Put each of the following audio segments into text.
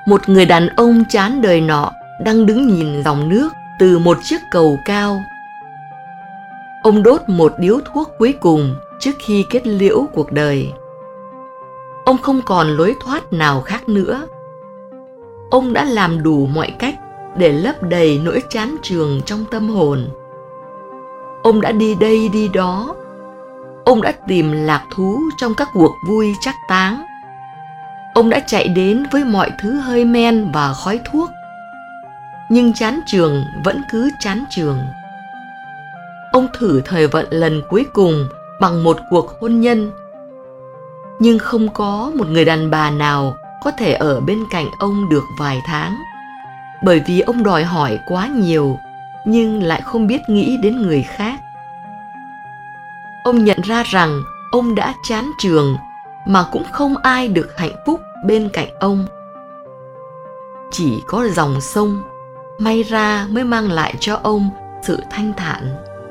một người đàn ông chán đời nọ đang đứng nhìn dòng nước từ một chiếc cầu cao. Ông đốt một điếu thuốc cuối cùng trước khi kết liễu cuộc đời. Ông không còn lối thoát nào khác nữa. Ông đã làm đủ mọi cách để lấp đầy nỗi chán chường trong tâm hồn. Ông đã đi đây đi đó. Ông đã tìm lạc thú trong các cuộc vui trác táng. Ông đã chạy đến với mọi thứ hơi men và khói thuốc. Nhưng chán chường vẫn cứ chán chường. Ông thử thời vận lần cuối cùng bằng một cuộc hôn nhân. Nhưng không có một người đàn bà nào có thể ở bên cạnh ông được vài tháng, bởi vì ông đòi hỏi quá nhiều nhưng lại không biết nghĩ đến người khác. Ông nhận ra rằng ông đã chán chường mà cũng không ai được hạnh phúc bên cạnh ông. Chỉ có dòng sông may ra mới mang lại cho ông sự thanh thản.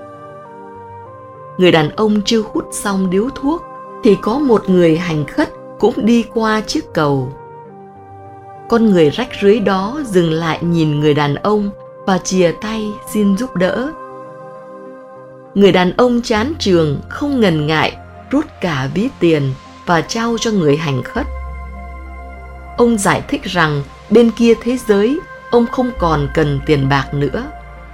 Người đàn ông chưa hút xong điếu thuốc thì có một người hành khất cũng đi qua chiếc cầu. Con người rách rưới đó dừng lại nhìn người đàn ông và chìa tay xin giúp đỡ. Người đàn ông chán chường không ngần ngại rút cả ví tiền và trao cho người hành khất. Ông giải thích rằng bên kia thế giới ông không còn cần tiền bạc nữa.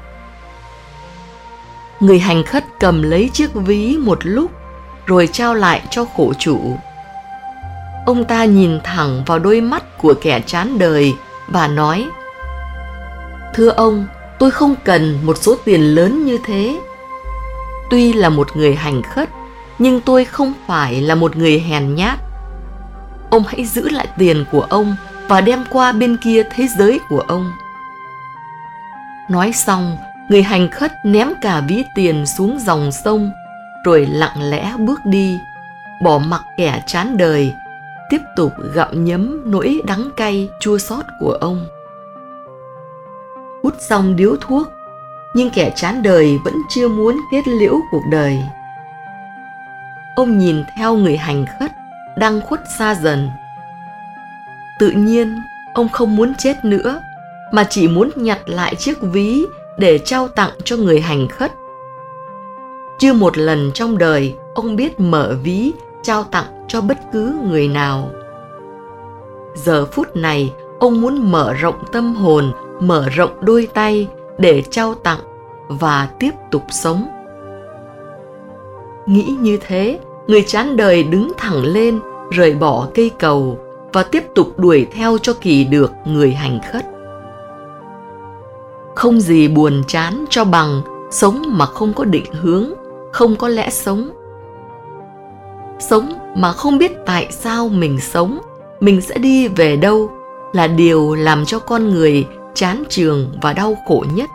Người hành khất cầm lấy chiếc ví một lúc rồi trao lại cho khổ chủ. Ông ta nhìn thẳng vào đôi mắt của kẻ chán đời và nói: "Thưa ông, tôi không cần một số tiền lớn như thế. Tuy là một người hành khất, nhưng tôi không phải là một người hèn nhát. Ông hãy giữ lại tiền của ông và đem qua bên kia thế giới của ông." Nói xong, người hành khất ném cả ví tiền xuống dòng sông, rồi lặng lẽ bước đi, bỏ mặc kẻ chán đời tiếp tục gặm nhấm nỗi đắng cay chua xót của ông. Hút xong điếu thuốc, nhưng kẻ chán đời vẫn chưa muốn kết liễu cuộc đời. Ông nhìn theo người hành khất đang khuất xa dần. Tự nhiên, ông không muốn chết nữa, mà chỉ muốn nhặt lại chiếc ví để trao tặng cho người hành khất. Chưa một lần trong đời ông biết mở ví trao tặng cho bất cứ người nào. Giờ phút này, ông muốn mở rộng tâm hồn, mở rộng đôi tay để trao tặng và tiếp tục sống. Nghĩ như thế, người chán đời đứng thẳng lên, rời bỏ cây cầu và tiếp tục đuổi theo cho kỳ được người hành khất. Không gì buồn chán cho bằng sống mà không có định hướng, không có lẽ sống. Sống mà không biết tại sao mình sống, mình sẽ đi về đâu, là điều làm cho con người chán chường và đau khổ nhất.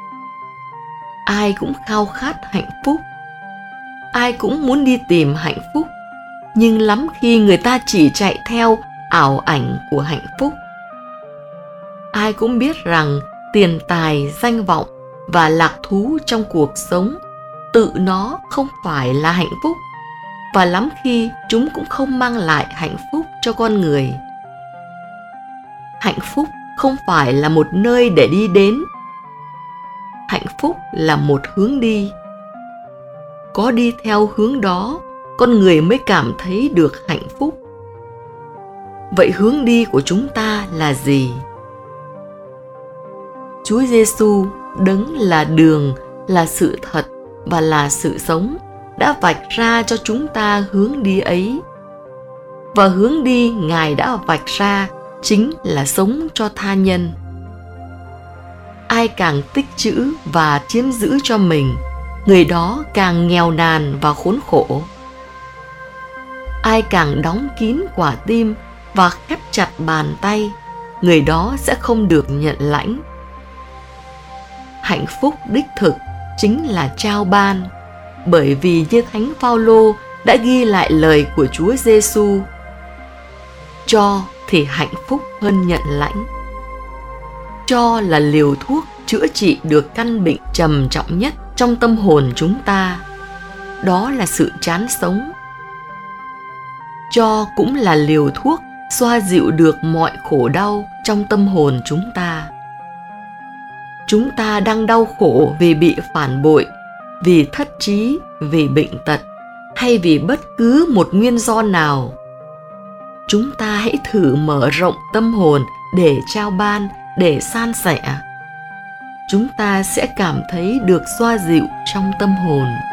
Ai cũng khao khát hạnh phúc, ai cũng muốn đi tìm hạnh phúc, nhưng lắm khi người ta chỉ chạy theo ảo ảnh của hạnh phúc. Ai cũng biết rằng tiền tài, danh vọng và lạc thú trong cuộc sống tự nó không phải là hạnh phúc, và lắm khi chúng cũng không mang lại hạnh phúc cho con người. Hạnh phúc không phải là một nơi để đi đến. Hạnh phúc là một hướng đi. Có đi theo hướng đó, con người mới cảm thấy được hạnh phúc. Vậy hướng đi của chúng ta là gì? Chúa Giêsu, đấng là đường, là sự thật và là sự sống, đã vạch ra cho chúng ta hướng đi ấy. Và hướng đi Ngài đã vạch ra chính là sống cho tha nhân. Ai càng tích trữ và chiếm giữ cho mình, người đó càng nghèo nàn và khốn khổ. Ai càng đóng kín quả tim và khép chặt bàn tay, người đó sẽ không được nhận lãnh. Hạnh phúc đích thực chính là trao ban, bởi vì như Thánh Phaolô đã ghi lại lời của Chúa Giêsu: cho thì hạnh phúc hơn nhận lãnh. Cho là liều thuốc chữa trị được căn bệnh trầm trọng nhất trong tâm hồn chúng ta, đó là sự chán sống. Cho cũng là liều thuốc xoa dịu được mọi khổ đau trong tâm hồn chúng ta. Chúng ta đang đau khổ vì bị phản bội, vì thất trí, vì bệnh tật, hay vì bất cứ một nguyên do nào. Chúng ta hãy thử mở rộng tâm hồn để trao ban, để san sẻ. Chúng ta sẽ cảm thấy được xoa dịu trong tâm hồn.